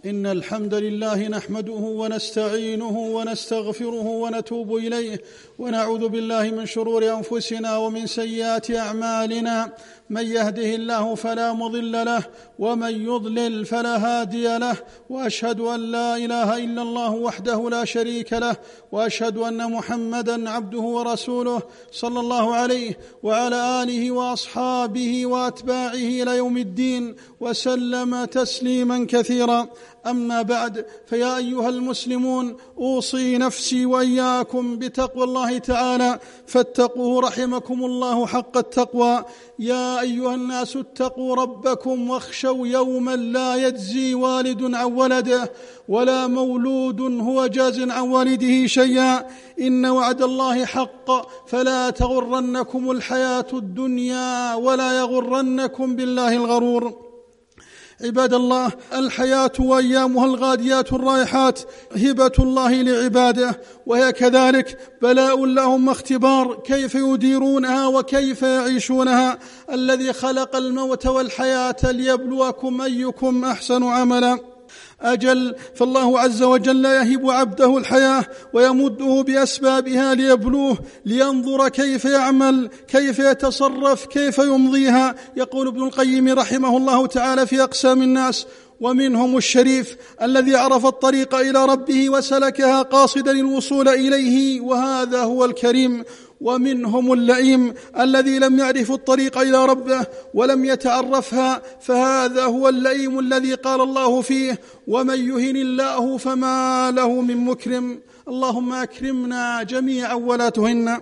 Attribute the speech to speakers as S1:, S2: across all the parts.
S1: إن الحمد لله نحمده ونستعينه ونستغفره ونتوب إليه ونعوذ بالله من شرور أنفسنا ومن سيئات أعمالنا. من يهده الله فلا مضل له ومن يضلل فلا هادي له، وأشهد أن لا إله إلا الله وحده لا شريك له، وأشهد أن محمدًا عبده ورسوله صلى الله عليه وعلى آله وأصحابه وأتباعه إلى يوم الدين، وسلم تسليمًا كثيرًا. أما بعد، فيا أيها المسلمون، أوصي نفسي وإياكم بتقوى الله تعالى، فاتقوه رحمكم الله حق التقوى. يا أيها الناس اتقوا ربكم واخشوا يوما لا يجزي والد عن ولده ولا مولود هو جاز عن والده شيئا، إن وعد الله حق، فلا تغرنكم الحياة الدنيا ولا يغرنكم بالله الغرور. عباد الله، الحياة وأيامها الغاديات الرائحات هبة الله لعباده، وهي كذلك بلاء لهم واختبار كيف يديرونها وكيف يعيشونها. الذي خلق الموت والحياة ليبلوكم أيكم أحسن عملا. أجل، فالله عز وجل يهب عبده الحياة ويمده بأسبابها ليبلوه، لينظر كيف يعمل، كيف يتصرف، كيف يمضيها. يقول ابن القيم رحمه الله تعالى في أقسام الناس: ومنهم الشريف الذي عرف الطريق إلى ربه وسلكها قاصدا الوصول إليه، وهذا هو الكريم. ومنهم اللئيم الذي لم يعرف الطريق إلى ربه ولم يتعرفها، فهذا هو اللئيم الذي قال الله فيه: ومن يهن الله فما له من مكرم. اللهم أكرمنا جميعا ولا تهنا.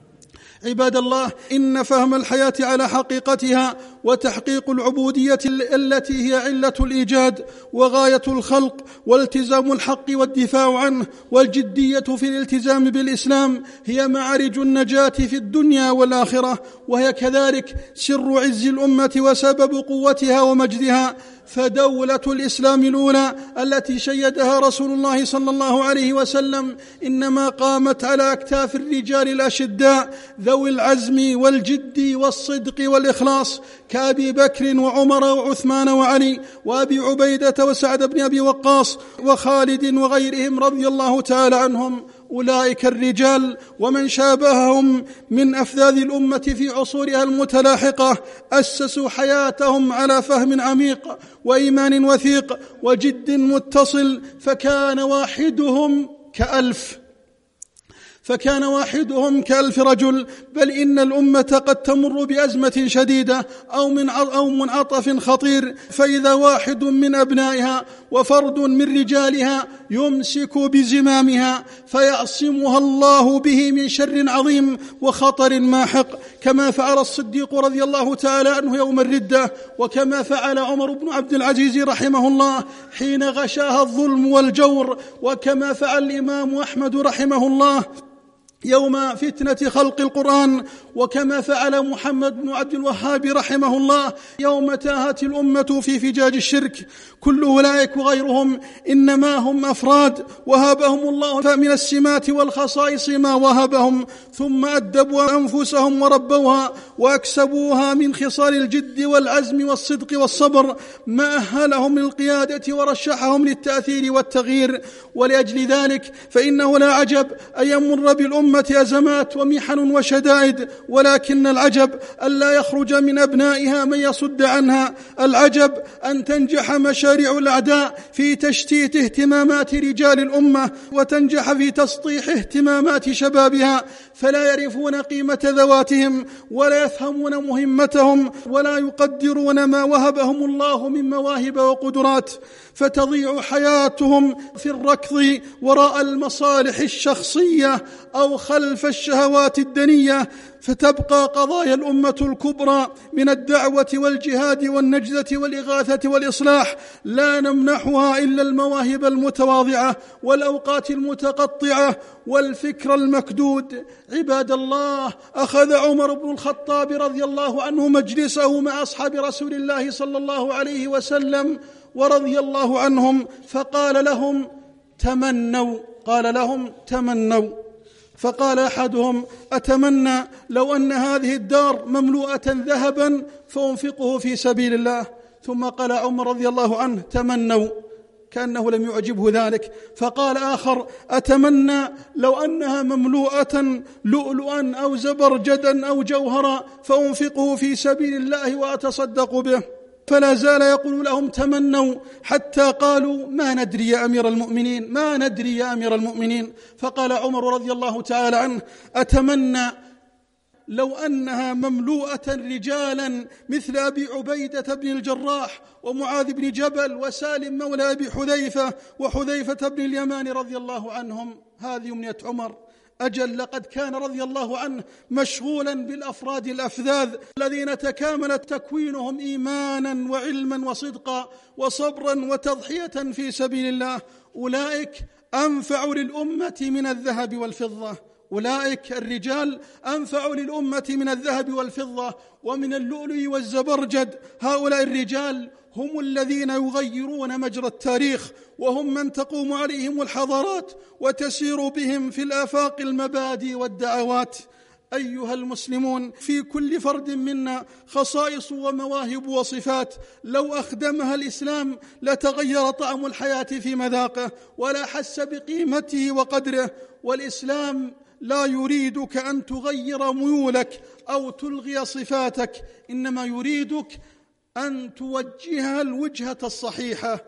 S1: عباد الله، إن فهم الحياة على حقيقتها وتحقيق العبودية التي هي علة الإيجاد وغاية الخلق والتزام الحق والدفاع عنه والجدية في الالتزام بالإسلام هي معارج النجاة في الدنيا والآخرة، وهي كذلك سر عز الأمة وسبب قوتها ومجدها. فدولة الإسلام الأولى التي شيدها رسول الله صلى الله عليه وسلم إنما قامت على أكتاف الرجال الأشداء ذوي العزم والجد والصدق والإخلاص، كأبي بكر وعمر وعثمان وعلي وأبي عبيدة وسعد بن أبي وقاص وخالد وغيرهم رضي الله تعالى عنهم. أولئك الرجال ومن شابههم من أفذاذ الأمة في عصورها المتلاحقة أسسوا حياتهم على فهم عميق وإيمان وثيق وجد متصل، فكان واحدهم كألف رجل. بل إن الأمة قد تمر بأزمة شديدة أو منعطف خطير، فإذا واحد من أبنائها وفرد من رجالها يمسك بزمامها فيعصمها الله به من شر عظيم وخطر ماحق، كما فعل الصديق رضي الله تعالى عنه يوم الردة، وكما فعل عمر بن عبد العزيز رحمه الله حين غشاها الظلم والجور، وكما فعل الإمام أحمد رحمه الله يوم فتنة خلق القرآن، وكما فعل محمد بن عبد الوهاب رحمه الله يوم تاهت الأمة في فجاج الشرك. كل أولئك وغيرهم إنما هم أفراد وهبهم الله من السمات والخصائص ما وهبهم، ثم أدبوا أنفسهم وربوها وأكسبوها من خصال الجد والعزم والصدق والصبر ما أهلهم للقيادة ورشحهم للتأثير والتغيير. ولأجل ذلك فإنه لا عجب أن يمر بالأمة أزمات ومحن وشدائد، ولكن العجب ألا يخرج من أبنائها من يصد عنها. العجب أن تنجح مشاريع الأعداء في تشتيت اهتمامات رجال الأمة وتنجح في تسطيح اهتمامات شبابها، فلا يعرفون قيمة ذواتهم ولا يفهمون مهمتهم ولا يقدرون ما وهبهم الله من مواهب وقدرات، فتضيع حياتهم في الركض وراء المصالح الشخصية أو خلف الشهوات الدنية، فتبقى قضايا الأمة الكبرى من الدعوة والجهاد والنجدة والإغاثة والإصلاح لا نمنحها إلا المواهب المتواضعة والأوقات المتقطعة والفكر المكدود. عباد الله، أخذ عمر بن الخطاب رضي الله عنه مجلسه مع أصحاب رسول الله صلى الله عليه وسلم ورضي الله عنهم، فقال لهم: تمنوا. فقال أحدهم: أتمنى لو أن هذه الدار مملوءة ذهبا فأنفقه في سبيل الله. ثم قال عمر رضي الله عنه: تمنوا. كأنه لم يعجبه ذلك، فقال آخر: أتمنى لو أنها مملوءة لؤلؤا أو زبرجدا أو جوهرا فأنفقه في سبيل الله وأتصدق به. فلا زال يقول لهم: تمنوا، حتى قالوا: ما ندري يا أمير المؤمنين، ما ندري يا أمير المؤمنين. فقال عمر رضي الله تعالى عنه: أتمنى لو أنها مملوءة رجالا مثل أبي عبيدة بن الجراح ومعاذ بن جبل وسالم مولى أبي حذيفة وحذيفة بن اليمان رضي الله عنهم. هذه أمنية عمر. أجل لقد كان رضي الله عنه مشغولا بالأفراد الأفذاذ الذين تكاملت تكوينهم إيمانا وعلما وصدقا وصبرا وتضحية في سبيل الله. أولئك أنفع للأمة من الذهب والفضة، أولئك الرجال أنفع للأمة من الذهب والفضة ومن اللؤلؤ والزبرجد. هؤلاء الرجال هم الذين يغيرون مجرى التاريخ، وهم من تقوم عليهم الحضارات وتسير بهم في الآفاق المبادئ والدعوات. أيها المسلمون، في كل فرد منا خصائص ومواهب وصفات لو أخدمها الإسلام لتغير طعم الحياة في مذاقه ولا حس بقيمته وقدره. والإسلام لا يريدك أن تغير ميولك أو تلغي صفاتك، إنما يريدك أن توجهها الوجهة الصحيحة،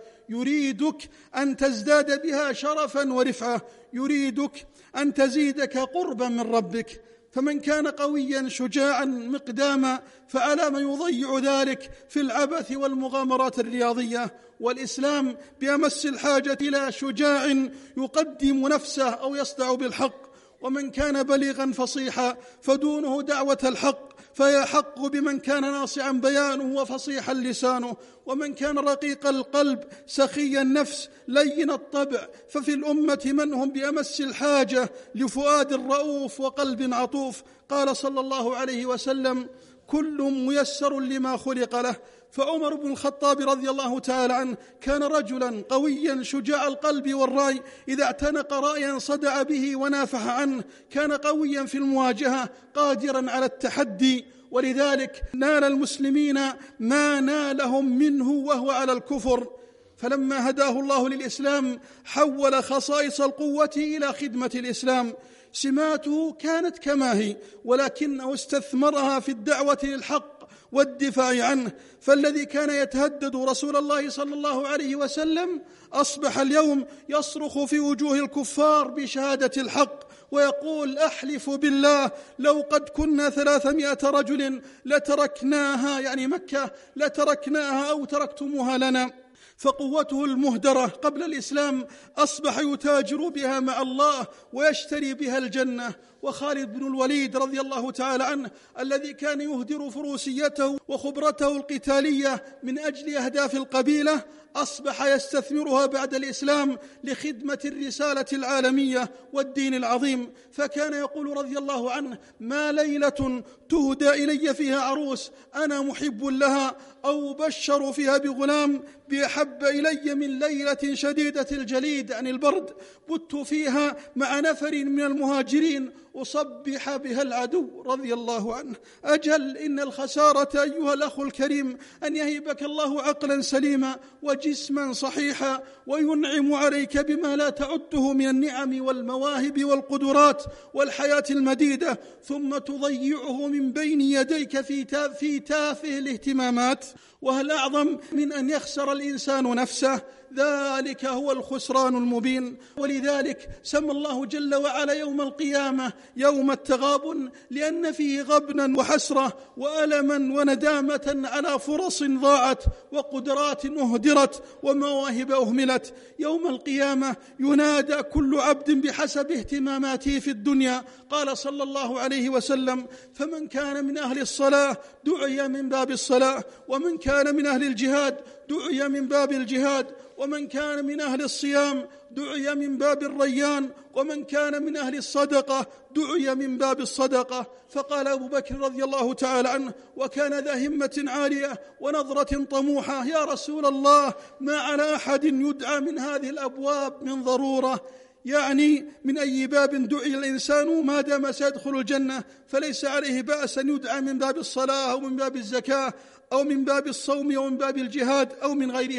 S1: يريدك أن تزداد بها شرفا ورفعة، يريدك أن تزيدك قربا من ربك. فمن كان قويا شجاعا مقداما فعلى ما يضيع ذلك في العبث والمغامرات الرياضية. والإسلام بأمس الحاجة إلى شجاع يقدم نفسه أو يصدع بالحق. ومن كان بليغا فصيحا فدونه دعوة الحق، فيحق بمن كان ناصعا بيانه وفصيحا لسانه. ومن كان رقيق القلب سخي النفس لين الطبع، ففي الأمة من هم بأمس الحاجة لفؤاد رؤوف وقلب عطوف. قال صلى الله عليه وسلم: كل ميسر لما خلق له. فعمر بن الخطاب رضي الله تعالى عنه كان رجلا قويا شجاع القلب والرأي، إذا اعتنق رأيا صدع به ونافح عنه، كان قويا في المواجهة قادرا على التحدي. ولذلك نال المسلمين ما نالهم منه وهو على الكفر. فلما هداه الله للإسلام حول خصائص القوة إلى خدمة الإسلام. سماته كانت كما هي، ولكنه استثمرها في الدعوة للحق والدفاع عنه. فالذي كان يتهدد رسول الله صلى الله عليه وسلم أصبح اليوم يصرخ في وجوه الكفار بشهادة الحق ويقول: أحلف بالله لو قد كنا 300 رجل لتركناها، يعني مكة، لتركناها أو تركتموها لنا. فقوته المهدرة قبل الإسلام أصبح يتاجر بها مع الله ويشتري بها الجنة. وخالد بن الوليد رضي الله تعالى عنه الذي كان يهدر فروسيته وخبرته القتالية من أجل أهداف القبيلة أصبح يستثمرها بعد الإسلام لخدمة الرسالة العالمية والدين العظيم. فكان يقول رضي الله عنه: ما ليلة تهدى إلي فيها عروس أنا محب لها أو بشر فيها بغلام بأحب إلي من ليلة شديدة الجليد عن البرد بت فيها مع نفر من المهاجرين أصبح بها العدو رضي الله عنه. أجل إن الخسارة أيها الأخ الكريم أن يهبك الله عقلا سليما وجسما صحيحا وينعم عليك بما لا تعده من النعم والمواهب والقدرات والحياة المديدة، ثم تضيعه من بين يديك في تافه الاهتمامات. وهل أعظم من أن يخسر الإنسان نفسه؟ ذلك هو الخسران المبين. ولذلك سمى الله جل وعلا يوم القيامة يوم التغابن، لأن فيه غبنا وحسرة وألما وندامة على فرص ضاعت وقدرات أهدرت ومواهب أهملت. يوم القيامة ينادى كل عبد بحسب اهتماماته في الدنيا. قال صلى الله عليه وسلم: فمن كان من أهل الصلاة دعي من باب الصلاة، ومن كان من أهل الجهاد دعي من باب الجهاد، ومن كان من أهل الصيام دعي من باب الريان، ومن كان من أهل الصدقة دعي من باب الصدقة. فقال أبو بكر رضي الله تعالى عنه وكان ذا همة عالية ونظرة طموحة: يا رسول الله، ما على أحد يدعى من هذه الأبواب من ضرورة؟ يعني من أي باب دعي الإنسان ما دام سيدخل الجنة فليس عليه بأس أن يدعى من باب الصلاة أو من باب الزكاة أو من باب الصوم أو من باب الجهاد أو من غيرها.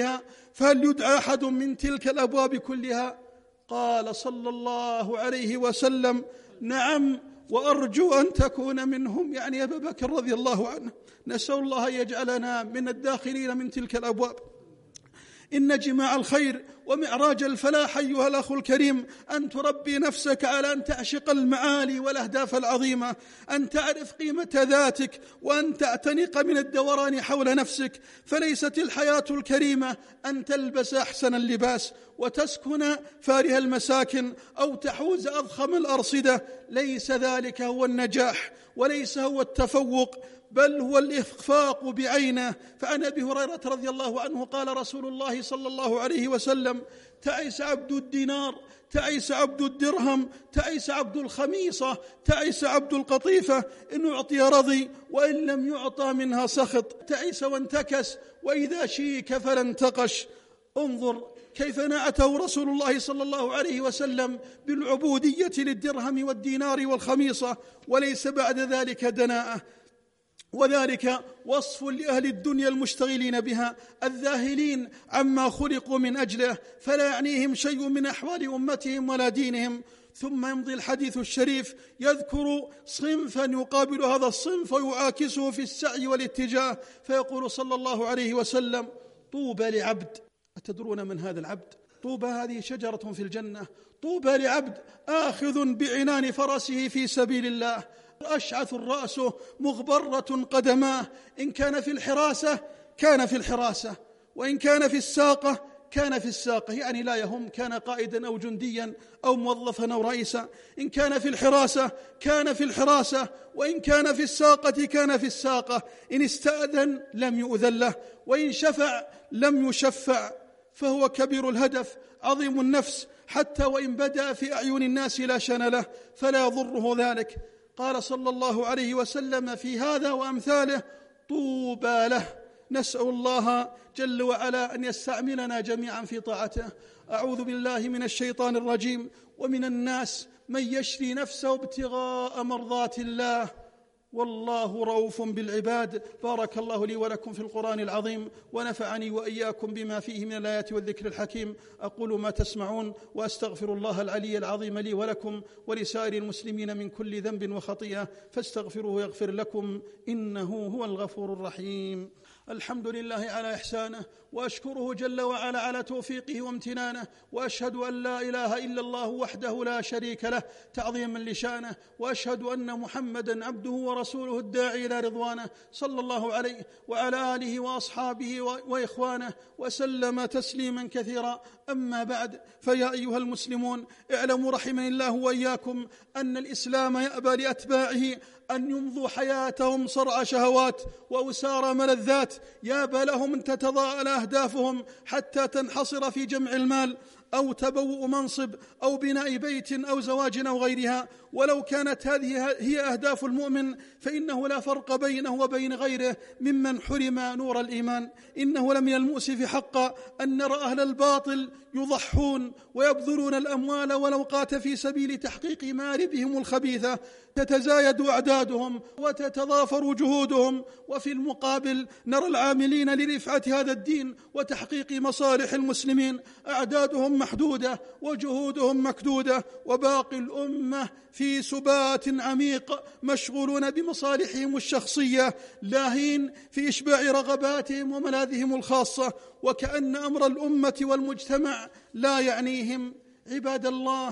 S1: فهل يدعى أحد من تلك الأبواب كلها؟ قال صلى الله عليه وسلم: نعم، وأرجو أن تكون منهم، يعني أبا بكر رضي الله عنه. نسأل الله أن يجعلنا من الداخلين من تلك الأبواب. إن جماع الخير ومعراج الفلاح أيها الأخ الكريم أن تربي نفسك على أن تعشق المعالي والأهداف العظيمة، أن تعرف قيمة ذاتك، وأن تعتنق من الدوران حول نفسك. فليست الحياة الكريمة أن تلبس أحسن اللباس وتسكن فارها المساكن أو تحوز أضخم الأرصدة. ليس ذلك هو النجاح، وليس هو التفوق، بل هو الإخفاق بعينه. فعن أبي هريرة رضي الله عنه قال رسول الله صلى الله عليه وسلم: تعس عبد الدينار، تعس عبد الدرهم، تعس عبد الخميصة، تعس عبد القطيفة، إن أعطي رضي وإن لم يعطى منها سخط، تعس وانتكس، وإذا شيك فلا انتقش. انظر كيف نعته رسول الله صلى الله عليه وسلم بالعبودية للدرهم والدينار والخميصة، وليس بعد ذلك دناءة. وذلك وصف لأهل الدنيا المشتغلين بها الذاهلين عما خلقوا من أجله، فلا يعنيهم شيء من أحوال أمتهم ولا دينهم. ثم يمضي الحديث الشريف يذكر صنفا يقابل هذا الصنف ويعاكسه في السعي والاتجاه، فيقول صلى الله عليه وسلم: طوبى لعبد. أتدرون من هذا العبد؟ طوبى هذه شجرة في الجنة. طوبى لعبد آخذ بعنان فرسه في سبيل الله، أشعث الرأس مغبرة قدماه، إن كان في الحراسة كان في الحراسة، وإن كان في الساقة كان في الساقة، يعني لا يهم كان قائدا أو جنديا أو موظفا أو رئيسا. إن كان في الحراسة كان في الحراسة، وإن كان في الساقة كان في الساقة. إن استأذن لم يؤذن له، وإن شفع لم يشفع. فهو كبير الهدف عظيم النفس، حتى وإن بدأ في أعين الناس لا شأن له فلا يضره ذلك. قال صلى الله عليه وسلم في هذا وأمثاله: طوبى له. نسأل الله جل وعلا أن يستعملنا جميعا في طاعته. أعوذ بالله من الشيطان الرجيم. ومن الناس من يشري نفسه ابتغاء مرضات الله، والله رؤوف بالعباد. بارك الله لي ولكم في القرآن العظيم، ونفعني وإياكم بما فيه من الآيات والذكر الحكيم. أقول ما تسمعون، وأستغفر الله العلي العظيم لي ولكم ولسائر المسلمين من كل ذنب وخطيئة، فاستغفروه يغفر لكم، إنه هو الغفور الرحيم. الحمد لله على إحسانه، وأشكره جل وعلا على توفيقه وامتنانه، وأشهد أن لا إله إلا الله وحده لا شريك له تعظيما لشانه، وأشهد أن محمدا عبده ورسوله الداعي إلى رضوانه، صلى الله عليه وعلى آله وأصحابه وإخوانه وسلم تسليما كثيرا. أما بعد، فيا أيها المسلمون، اعلموا رحمني الله وإياكم أن الإسلام يأبى لأتباعه أن يمضوا حياتهم صرع شهوات وأسار ملذات، يابى لهم أن تتضاءل أهدافهم حتى تنحصر في جمع المال أو تبوء منصب أو بناء بيت أو زواج أو غيرها. ولو كانت هذه هي أهداف المؤمن فإنه لا فرق بينه وبين غيره ممن حرم نور الإيمان. إنه لم يلمؤسف حقا أن نرى أهل الباطل يضحون ويبذلون الأموال والأوقات في سبيل تحقيق مآربهم الخبيثة، تتزايد أعدادهم وتتضافر جهودهم، وفي المقابل نرى العاملين لرفعة هذا الدين وتحقيق مصالح المسلمين أعدادهم محدودة وجهودهم مكدودة، وباقي الأمة في سبات عميق مشغولون بمصالحهم الشخصية، لاهين في إشباع رغباتهم وملاذهم الخاصة، وكأن أمر الأمة والمجتمع لا يعنيهم. عباد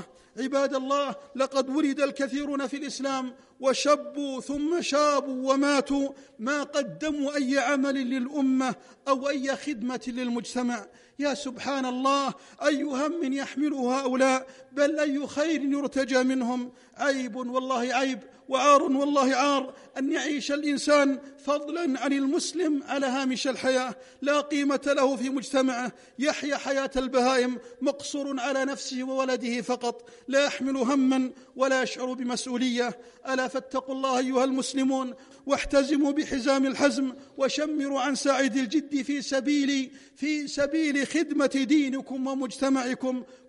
S1: الله، لقد ولد الكثيرون في الإسلام وشبوا ثم شابوا وماتوا ما قدموا أي عمل للأمة أو أي خدمة للمجتمع. يا سبحان الله، أي هم يحمله هؤلاء، بل أي خير يرتجى منهم. عيب والله عيب، وعار والله عار، أن يعيش الإنسان فضلا عن المسلم على هامش الحياة، لا قيمة له في مجتمعه، يحيا حياة البهائم مقصور على نفسه وولده فقط، لا يحمل هما ولا يشعر بمسؤولية. ألا فاتقوا الله أيها المسلمون، واحتزموا بحزام الحزم، وشمروا عن ساعد الجد في سبيل خدمة دينكم ومجتمعكم.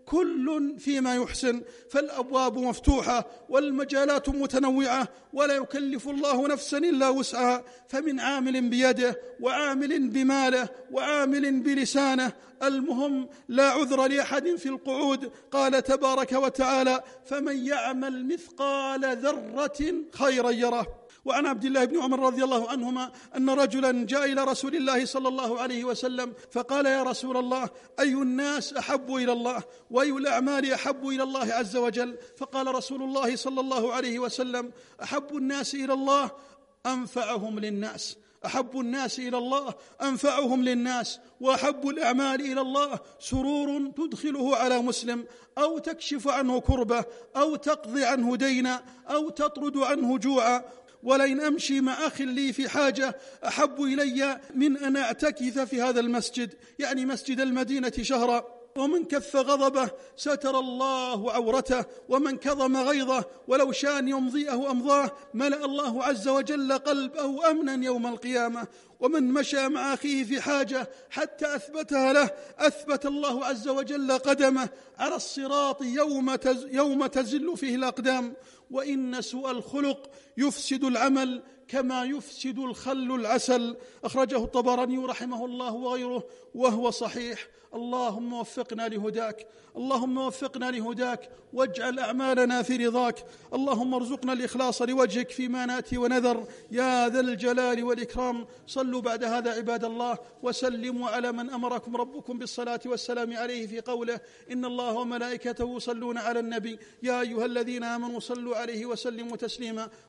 S1: كل فيما يحسن، فالأبواب مفتوحة والمجالات متنوعة، ولا يكلف الله نفسا إلا وسعها، فمن عامل بيده وعامل بماله وعامل بلسانه. المهم لا عذر لأحد في القعود. قال تبارك وتعالى: فمن يعمل مثقال ذرة خيرا يره. وعن عبد الله بن عمر رضي الله عنهما أن رجلا جاء إلى رسول الله صلى الله عليه وسلم فقال: يا رسول الله، أي الناس أحب إلى الله وأي الأعمال أحب إلى الله عز وجل؟ فقال رسول الله صلى الله عليه وسلم: أحب الناس إلى الله أنفعهم للناس، أحب الناس إلى الله أنفعهم للناس، وأحب الأعمال إلى الله سرور تدخله على مسلم، أو تكشف عنه كربة، أو تقضي عنه دينا، أو تطرد عنه جوعا. ولئن أمشي مع أخ لي في حاجة أحب إلي من أن أعتكف في هذا المسجد، يعني مسجد المدينة، شهرا. ومن كف غضبه ستر الله عورته، ومن كظم غيظه ولو شاء أن يمضيه أمضاه ملأ الله عز وجل قلبه أمنا يوم القيامة. ومن مشى مع أخيه في حاجة حتى أثبتها له أثبت الله عز وجل قدمه على الصراط يوم تزل فيه الأقدام. وإن سوء الخلق يفسد العمل كما يفسد الخل العسل. أخرجه الطبراني رحمه الله وغيره وهو صحيح. اللهم وفقنا لهداك، اللهم وفقنا لهداك، واجعل أعمالنا في رضاك. اللهم ارزقنا الإخلاص لوجهك فيما نأتي ونذر يا ذا الجلال والإكرام. صلوا بعد هذا عباد الله وسلموا على من أمركم ربكم بالصلاة والسلام عليه في قوله: إن الله وملائكته يصلون على النبي يا أيها الذين آمنوا صلوا عليه وسلموا تسليما.